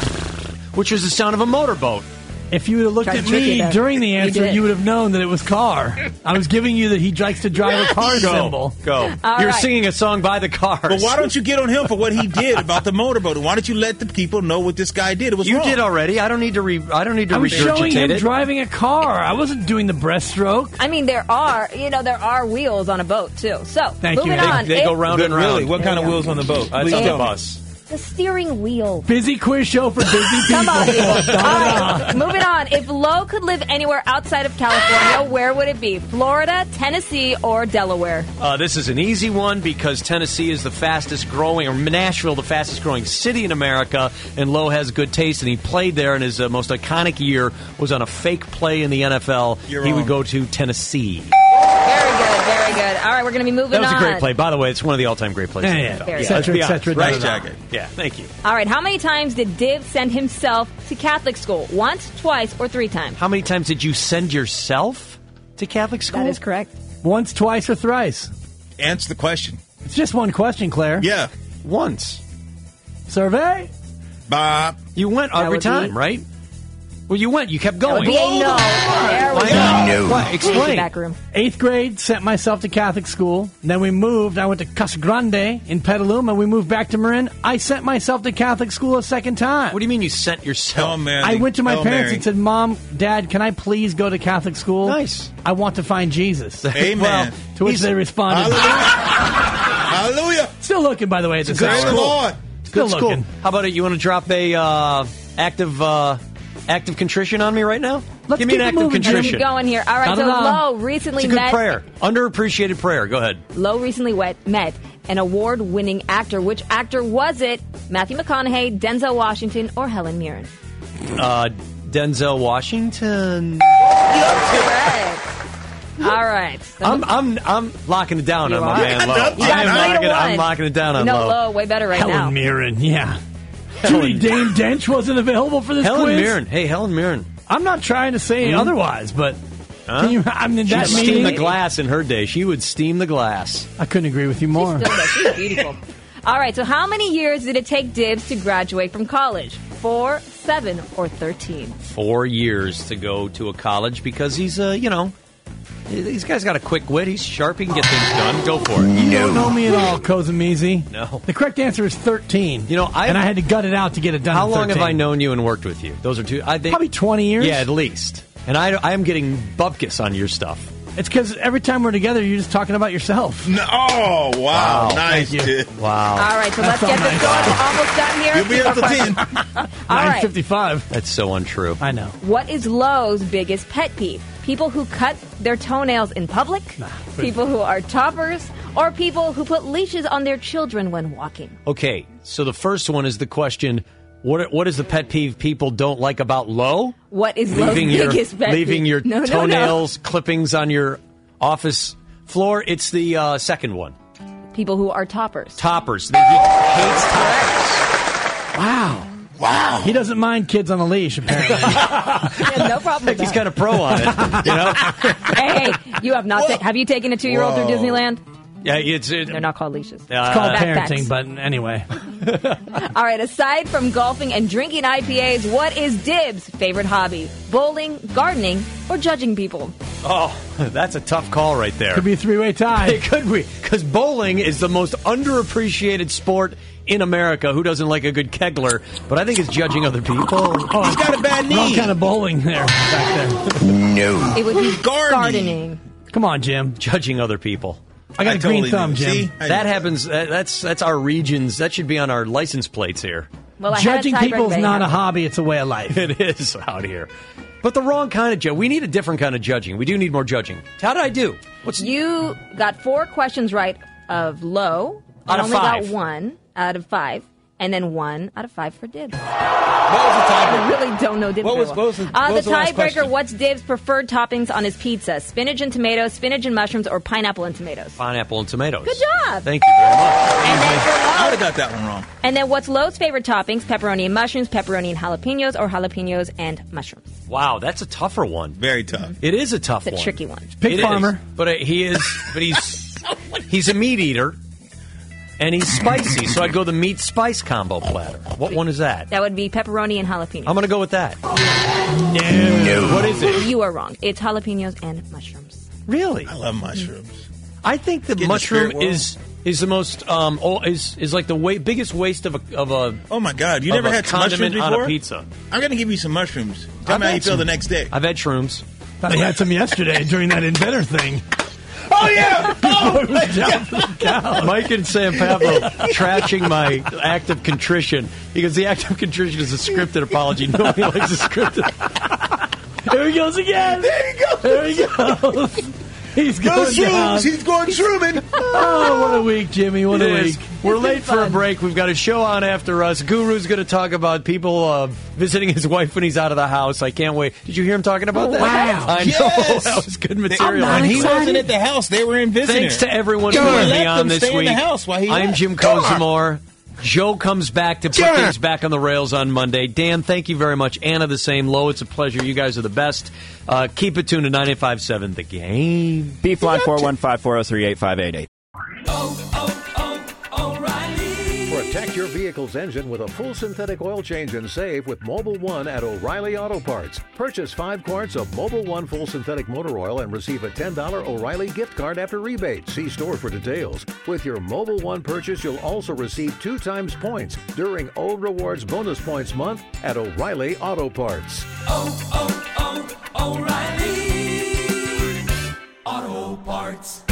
which was the sound of a motorboat. If you would have looked Tried at to trick me you there. during the You answer, did. you would have known that it was car. I was giving you that he likes to drive a car Go, symbol. go. All You're right. singing a song by the Cars. But why don't you get on him for what he did about the motorboat? Why don't you let the people know what this guy did? It was You wrong. did already. I don't need to re. I don't need to I was showing regurgitate him it. driving a car. I wasn't doing the breaststroke. I mean, there are, you know, there are wheels on a boat, too. So, Thank you. moving They- on. They go If- round and round. Really? What kind of wheels on the boat? That's Please on tell the me. bus. The steering wheel. Busy quiz show for busy people. Come on, people. All right, moving on. If Lowe could live anywhere outside of California, where would it be? Florida, Tennessee, or Delaware? Uh, this is an easy one because Tennessee is the fastest growing, or Nashville, the fastest growing city in America, and Lowe has good taste, and he played there, and his uh, most iconic year was on a fake play in the N F L. You're he wrong. would go to Tennessee. Very good, very good. All right, we're going to be moving That was on. a great play. By the way, it's one of the all-time great plays Yeah, in the yeah. N F L. Very Yeah, good. let's be Et cetera, honest. et cetera, Right, da, da, da. jacket. Yeah, thank you. All right, how many times did Div send himself to Catholic school? Once, twice, or three times? How many times did you send yourself to Catholic school? That is correct. Once, twice, or thrice. Answer the question. It's just one question, Claire. Yeah. Once. Survey? Bob. You went That every would be- time, right? Well, you went. You kept That would going. be a no. There we Why go. not? No. Why? Here's Explain. the back room. Eighth grade, sent myself to Catholic school. Then we moved. I went to Casa Grande in Petaluma. We moved back to Marin. I sent myself to Catholic school a second time. What do you mean you sent yourself? Hail Mary. I went to my Hail parents Mary. and said, Mom, Dad, can I please go to Catholic school? Nice. I want to find Jesus. Amen. Well, To which He's- they responded, Hallelujah. still looking, by the way, at this Praise the hour. Lord. Still Good school. looking. How about it? You want to drop a uh, active uh, active contrition on me right now? Let's Give me keep an it active moving, Jim. contrition. Keep going here. All right, so Da-da-da. Lowe recently It's a good met. prayer. Underappreciated prayer. Go ahead. Lowe recently wet, met an award-winning actor. Which actor was it? Matthew McConaughey, Denzel Washington, or Helen Mirren? Uh, Denzel Washington. Correct. All right. So I'm I'm I'm locking it down You on my are? man Lowe. You got I am three to locking, one. I'm locking it down you on know Lowe. Lowe way better right Helen now. Mirren, yeah. Judy Dame Dench wasn't available for this Helen quiz. Mirren. Hey, Helen Mirren. I'm not trying to say Mhm. otherwise, but Huh? can you, I mean, She that steamed meeting, the glass in her day. She would steam the glass. I couldn't agree with you more. Still does. She's beautiful. All right. So how many years did it take Dibs to graduate from college? Four, seven, or thirteen? Four years to go to a college because he's uh you know. These guy's got a quick wit. He's sharp. He can get things done. Go for it. You don't know me at all, Kozamizi. No. The correct answer is thirteen. You know, I and I had to gut it out to get it done. How in long have I thirteen. known you and worked with you? Those are two. I think Probably twenty years. Yeah, at least. And I, I am getting bupkis on your stuff. It's because every time we're together, you're just talking about yourself. No, oh, wow. Wow. Nice. Thank you. kid. Wow. All right. So let's That's get all this nice. going. We're almost done here. You'll be up to ten. All nine right. fifty-five. That's so untrue. I know. What is Lowe's biggest pet peeve? People who cut their toenails in public, people who are toppers, or people who put leashes on their children when walking? Okay, so the first one is the question: What what is the pet peeve people don't like about Lowe? What is Lowe's Leaving your biggest pet leaving peeve? your No, no, no. toenails clippings on your office floor. It's the uh, second one. People who are toppers. Toppers. He hates toppers. Wow. Wow. He doesn't mind kids on a leash, apparently. Yeah, no problem with He's that. kind of pro on it. You know. Hey, hey, you have not. Ta- have you taken a two-year-old through Whoa. Disneyland? Yeah, it's it, They're not called leashes. It's called Backpacks. parenting, but anyway. All right, aside from golfing and drinking I P As, what is Dibs' favorite hobby? Bowling, gardening, or judging people? Oh, that's a tough call right there. Could be a three-way tie. It could be, because bowling is the most underappreciated sport in America. Who doesn't like a good kegler? But I think it's judging other people. Oh, He's got a bad knee. Wrong kind of bowling there. Back there. No. It would be Gardening. gardening. Come on, Jim. Judging other people. I got I a green totally thumb, do. Jim. See? I That know. happens. Uh, that's that's our regions. That should be on our license plates here. Well, I Judging had a people is tiebreaker, not but a hobby; it's a way of life. It is out here, but the wrong kind of judge. We need a different kind of judging. We do need more judging. How did I do? What's You got four questions right of low, Out and of only five. got one out of five, and then one out of five for Dibs. What was the I tiebreaker? really don't know Dibs. What very was- well. what was the- uh, what the was the last tiebreaker? question? What's Dibs' preferred toppings on his pizza? Spinach and tomatoes, spinach and mushrooms, or pineapple and tomatoes? pineapple and tomatoes? Good job. Thank you very much. And then, for I Lo- would have got that one wrong. and then what's Lowe's favorite toppings? Pepperoni and mushrooms, pepperoni and jalapenos, or jalapenos and mushrooms? Wow, that's a tougher one. Very tough. It is a tough It's a one. tricky one. Pig It is. farmer. But uh, he is. But he's he's a meat eater, and he's spicy. So I'd go the meat spice combo platter. What one is that? That would be pepperoni and jalapenos. I'm going to go with that. No. What is it? You are wrong. It's jalapenos and mushrooms. Really? I love mushrooms. I think the Get in the mushroom spirit world. is is the most um oh, is is like the wa- biggest waste of a of a. Oh my God! You of never a had some mushrooms condiment before? on a pizza. I'm gonna give you some mushrooms. Tell me how had you feel some- the next day. I've had shrooms. Thought I had some yesterday during that inventor thing. Oh yeah! Oh my God! Mike and Sam Pavlo trashing my act of contrition because the act of contrition is a scripted apology. Nobody likes a scripted. Here he goes again. There you go. There he goes. He's Go going down. shrooms! He's going shrooming. Oh, what a week, Jimmy. What It a is. week. We're It's late been for a fun. break. We've got a show on after us. Guru's going to talk about people uh, visiting his wife when he's out of the house. I can't wait. Did you hear him talking about Oh, that? wow. I know. Yes. That was good material. not When he excited. wasn't at the house, they were in visiting. Thanks to everyone John, joining let me on them this stay in week. the house while he I'm left. Jim John. Kozimor. Joe comes back to put John. things back on the rails on Monday. Dan, thank you very much. Anna, the same. Lo, it's a pleasure. You guys are the best. Uh, keep it tuned to ninety-five point seven The Game. Beef line four one five, four oh three, eight five eight eight. Protect your vehicle's engine with a full synthetic oil change and save with Mobile One at O'Reilly Auto Parts. Purchase five quarts of Mobile One full synthetic motor oil and receive a ten dollars O'Reilly gift card after rebate. See store for details. With your Mobile One purchase, you'll also receive two times points during O Rewards Bonus Points Month at O'Reilly Auto Parts. oh, oh, oh, O'Reilly Auto Parts.